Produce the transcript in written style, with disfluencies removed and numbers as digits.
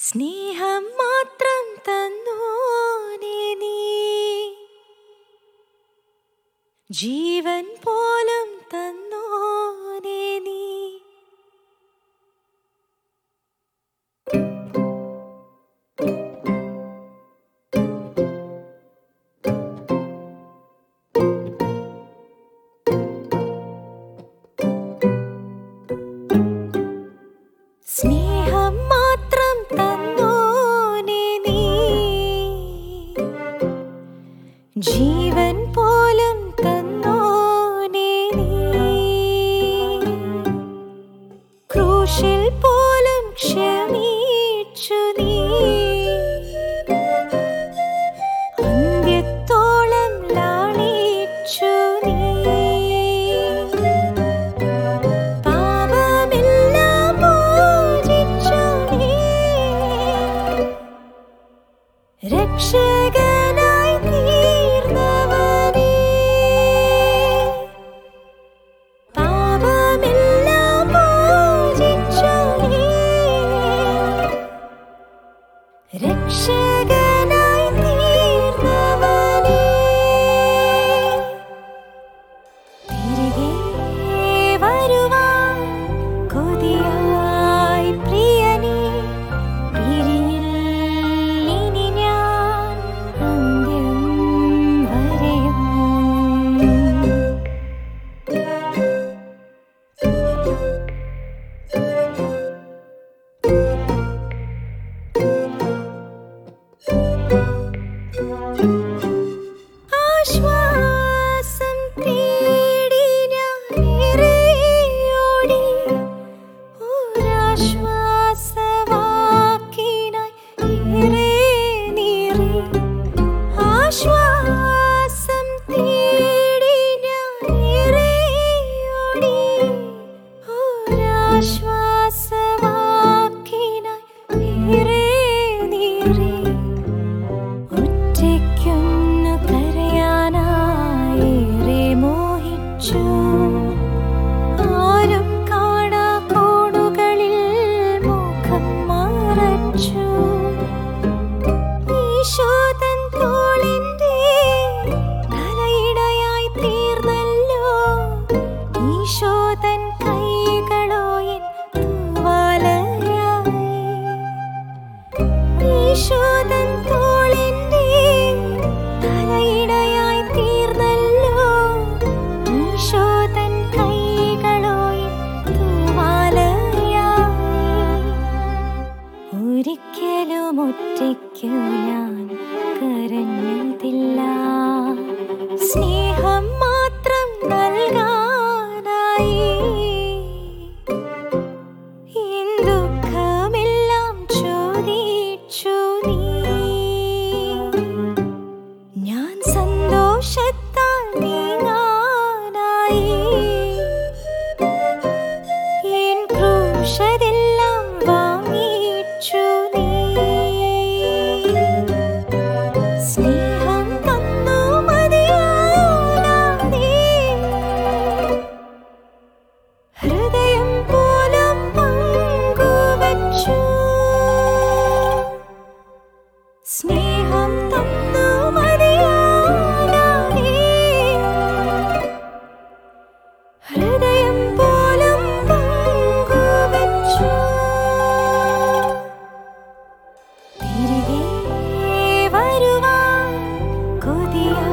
സ്നേഹം മാത്രം തന്നോനേ നീ, ജീവൻ പോലും തന്നോനേ നീ. സ്നേഹം മാത്രം തന്നോനേ നീ, ജീവൻ പോലും തന്നോനേ നീ. ക്രൂശിൽ പോലും ക്ഷമിച്ചു നീ, അന്ത്യത്തോളം ലാളിച്ചു നീ. രക്ഷകനായി തീർന്നവനേ, പാപമെല്ലാം മോചിച്ചു നീ. രക്ഷകനായി തീർന്നവനേ, തിരികെ വരുവാൻ കൊതിയായി പ്രിയനേ. ആശ്വാസം തേടി ഞാനേറെയോടി, ഒരാശ്വാസവാക്കിനായി ഏറെ നീറി. ആശ്വാസം തേടി ഞാനേറെയോടി, ഒരാശ്വാസവാക്കിനായി ഏറെ നീറി. ഒറ്റയ്ക്കൊന്നു കരയാനായേറെ മോഹിച്ചു, ആരും കാണാ കോണുകളിൽ മുഖം മറച്ചു. ഈശോതൻ തോളിന്റെ തലയിണയായി തീർന്നല്ലോ, ഈശോതൻ കൈകളോ എൻ തൂവാലയായി. ഈശോതൻ തോളിന്റെ തലയിണയായി തീർന്നല്ലോ, ഈശോതൻ കൈകളോ എൻ തൂവാലയായി. ഒരിക്കലും ഒറ്റയ്ക്കു ഞാൻ കരഞ്ഞതില്ല, സ്നേഹം മാത്രം നൽകാനായി. എൻ ദുഃഖമെല്ലാം ചോദിച്ചു നീ, ഞാൻ സന്തോഷത്താൽ നീങ്ങാനായി. എൻ ക്രൂശതെല്ലാം വാങ്ങിച്ചു നീ. സ്നേഹം തന്നു മതിയാകാതെ, ഹൃദയം പോലും പങ്കുവച്ചു. സ്നേഹം തന്നു മതിയാകാതെ, ഹൃദയം പോലും പങ്കുവച്ചു. തിരികെ വരുവാൻ കൊതിയായി